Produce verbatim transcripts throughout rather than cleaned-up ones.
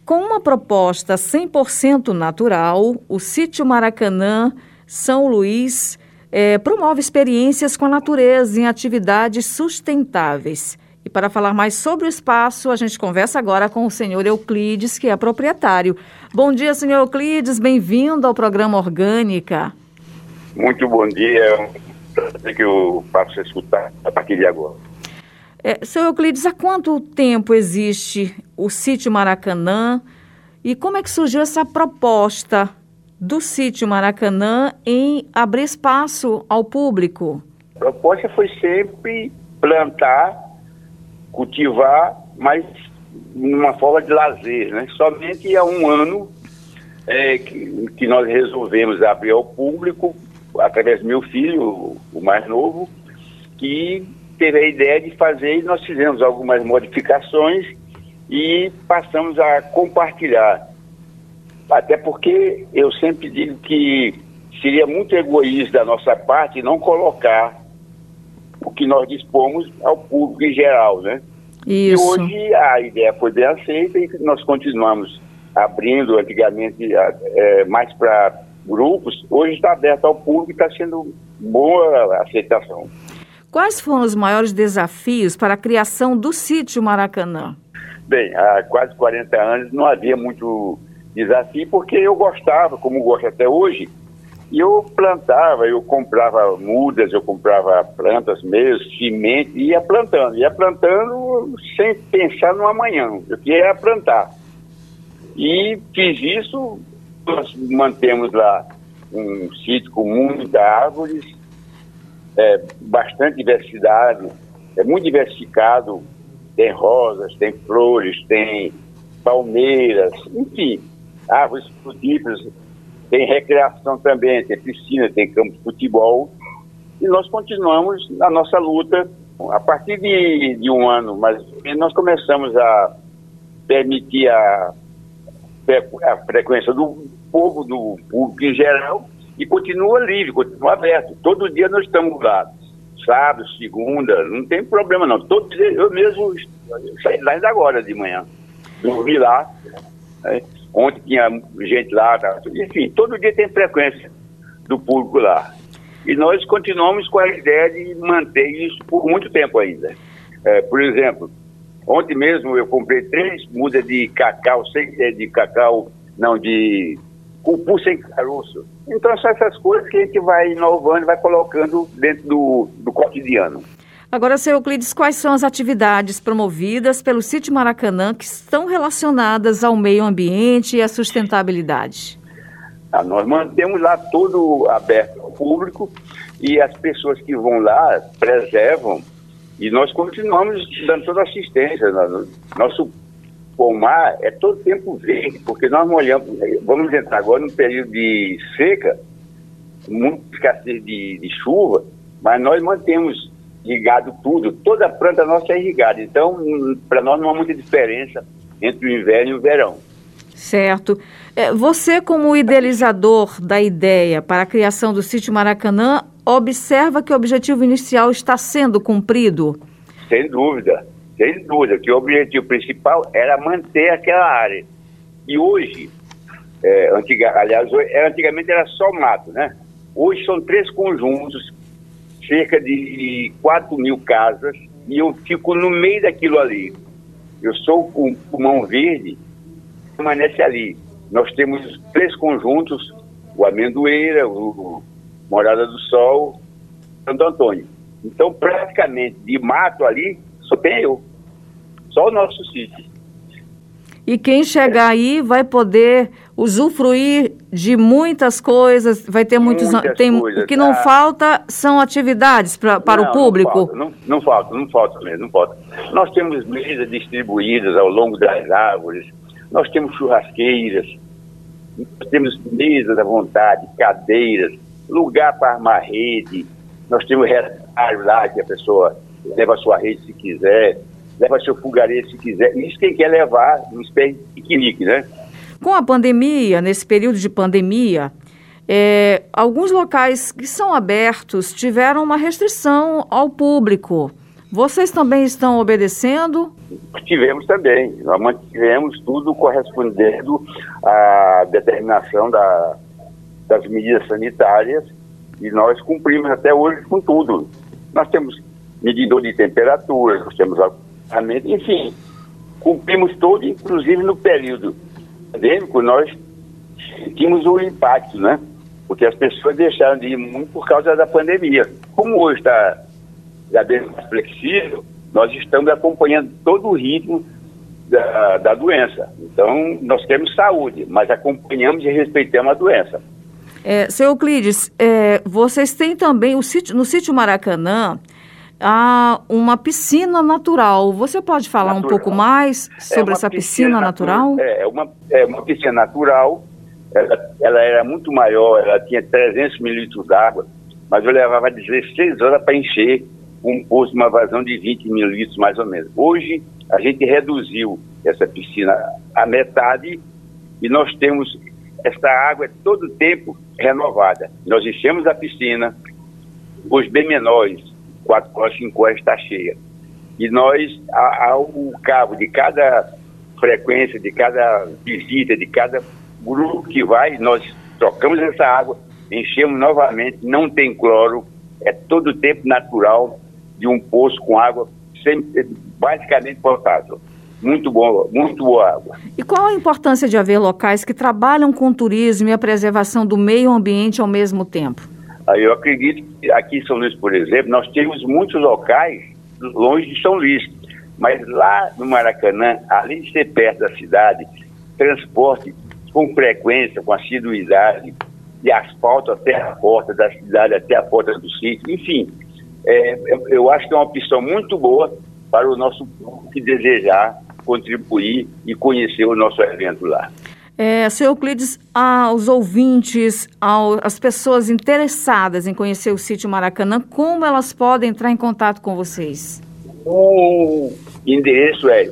Com uma proposta cem por cento natural, o Sítio Maracanã São Luís eh, promove experiências com a natureza em atividades sustentáveis. E para falar mais sobre o espaço, a gente conversa agora com o senhor Euclides, que é proprietário. Bom dia, senhor Euclides, bem-vindo ao programa Orgânica. Muito bom dia, é que eu passo a escutar a partir de agora. É, senhor Euclides, há quanto tempo existe o Sítio Maracanã e como é que surgiu essa proposta do Sítio Maracanã em abrir espaço ao público? A proposta foi sempre plantar, cultivar, mas numa forma de lazer, né? Somente há um ano é, que, que nós resolvemos abrir ao público, através do meu filho, o mais novo, que teve a ideia de fazer, e nós fizemos algumas modificações e passamos a compartilhar. Até porque eu sempre digo que seria muito egoísta da nossa parte não colocar o que nós dispomos ao público em geral, né? Isso. E hoje a ideia foi bem aceita e nós continuamos abrindo, antigamente é, mais para grupos, hoje está aberto ao público e está sendo boa a aceitação. Quais foram os maiores desafios para a criação do Sítio Maracanã? Bem, há quase quarenta anos não havia muito desafio, porque eu gostava, como gosto até hoje, e eu plantava, eu comprava mudas, eu comprava plantas mesmo, semente, e ia plantando, ia plantando sem pensar no amanhã, eu queria plantar. E fiz isso, nós mantemos lá um sítio com muitas árvores, é, bastante diversidade, é muito diversificado, tem rosas, tem flores, tem palmeiras, enfim, árvores frutíferas, tem recreação também, tem piscina, tem campo de futebol, e nós continuamos na nossa luta. A partir de, de um ano, mas nós começamos a permitir a, a frequência do povo, do público em geral, e continua livre, continua aberto. Todo dia nós estamos lá, sábado, segunda, não tem problema não. Todo dia, eu mesmo saí lá ainda agora de manhã, dormi lá, né? Ontem tinha gente lá, tá? Enfim, todo dia tem frequência do público lá. E nós continuamos com a ideia de manter isso por muito tempo ainda. É, por exemplo, ontem mesmo eu comprei três mudas de cacau, sem, de cacau, não, de cupu sem caroço. Então são essas coisas que a gente vai inovando e vai colocando dentro do, do cotidiano. Agora, senhor Euclides, quais são as atividades promovidas pelo Sítio Maracanã que estão relacionadas ao meio ambiente e à sustentabilidade? Ah, nós mantemos lá tudo aberto ao público e as pessoas que vão lá preservam e nós continuamos dando toda a assistência. Nosso pomar é todo tempo verde, porque nós molhamos, vamos entrar agora num período de seca, muita escassez de, de chuva, mas nós mantemos irrigado tudo, toda a planta nossa é irrigada, então para nós não há muita diferença entre o inverno e o verão. Certo. Você, como idealizador da ideia para a criação do Sítio Maracanã, observa que o objetivo inicial está sendo cumprido? Sem dúvida, sem dúvida, que o objetivo principal era manter aquela área. E hoje, é, antiga, aliás, antigamente era só mato, né? Hoje são três conjuntos, cerca de quatro mil casas, e eu fico no meio daquilo ali. Eu sou o pulmão verde, permanece ali. Nós temos três conjuntos, o Amendoeira, o Morada do Sol, Santo Antônio. Então, praticamente, de mato ali, só tem eu. Só o nosso sítio. E quem chegar aí vai poder usufruir de muitas coisas, vai ter muitos... Muitas tem, coisas, o que não tá? falta são atividades pra, para não, o público? Não falta, não, não falta, não falta mesmo, não falta. Nós temos mesas distribuídas ao longo das árvores, nós temos churrasqueiras, nós temos mesas à vontade, cadeiras, lugar para armar rede, nós temos retalho lá que a pessoa leva a sua rede se quiser, leva seu fogareiro se quiser. Isso quem quer levar um espécie de piquenique, né? Com a pandemia, nesse período de pandemia, é, alguns locais que são abertos tiveram uma restrição ao público. Vocês também estão obedecendo? Tivemos também, nós mantivemos tudo correspondendo à determinação da, das medidas sanitárias e nós cumprimos até hoje com tudo. Nós temos medidor de temperatura, nós temos alojamento, enfim, cumprimos tudo, inclusive no período pandêmico nós sentimos o impacto, né? Porque as pessoas deixaram de ir muito por causa da pandemia. Como hoje está já bem mais flexível, nós estamos acompanhando todo o ritmo da, da doença. Então, nós temos saúde, mas acompanhamos e respeitamos a doença. É, seu Euclides, é, vocês têm também, o sítio, no sítio Maracanã, há uma piscina natural. Você pode falar natural. um pouco mais sobre é essa piscina, piscina natural? natural? É, uma, é uma piscina natural, ela, ela era muito maior, ela tinha trezentos mililitros d'água, mas eu levava dezesseis horas para encher um poço, uma vazão de vinte mil litros mais ou menos. Hoje, a gente reduziu essa piscina à metade e nós temos essa água todo tempo renovada. Nós enchemos a piscina, os bem menores, quatro horas, cinco horas está cheia. E nós, ao cabo de cada frequência, de cada visita, de cada grupo que vai, nós trocamos essa água, enchemos novamente, não tem cloro, é todo tempo natural, de um poço com água sempre, basicamente potável. Muito boa, muito boa água. E qual a importância de haver locais que trabalham com o turismo e a preservação do meio ambiente ao mesmo tempo? Aí eu acredito que aqui em São Luís, por exemplo, nós temos muitos locais longe de São Luís, mas lá no Maracanã, além de ser perto da cidade, transporte com frequência, com assiduidade, de asfalto até a porta da cidade, até a porta do sítio, enfim. É, eu, eu acho que é uma opção muito boa para o nosso público que desejar contribuir e conhecer o nosso evento lá. É, seu Euclides, aos ouvintes, ao, as pessoas interessadas em conhecer o sítio Maracanã, como elas podem entrar em contato com vocês? O endereço é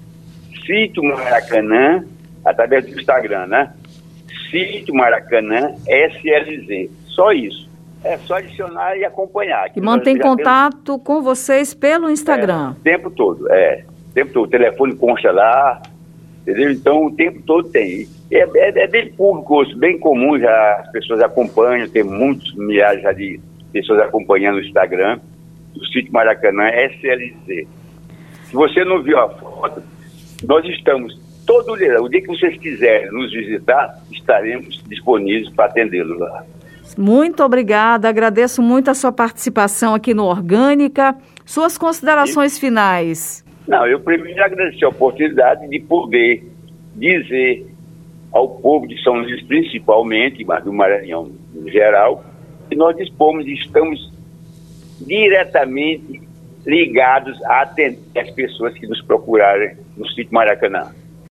Sítio Maracanã, através do Instagram, né? Sítio Maracanã S L Z, só isso. É só adicionar e acompanhar. E mantém contato temos... com vocês pelo Instagram. É, o tempo todo, é. O tempo todo. O telefone consta lá, entendeu? Então, o tempo todo tem. É, é, é bem público, bem comum, já as pessoas acompanham, tem muitos milhares já de pessoas acompanhando o Instagram do Sítio Maracanã S L Z. Se você não viu a foto, nós estamos todo dia, o dia que vocês quiserem nos visitar, estaremos disponíveis para atendê-los lá. Muito obrigada, agradeço muito a sua participação aqui no Orgânica. Suas considerações e... finais. Não, eu primeiro agradecer a oportunidade de poder dizer ao povo de São Luís, principalmente, mas do Maranhão em geral, que nós dispomos e estamos diretamente ligados a atender as pessoas que nos procurarem no Sítio Maracanã.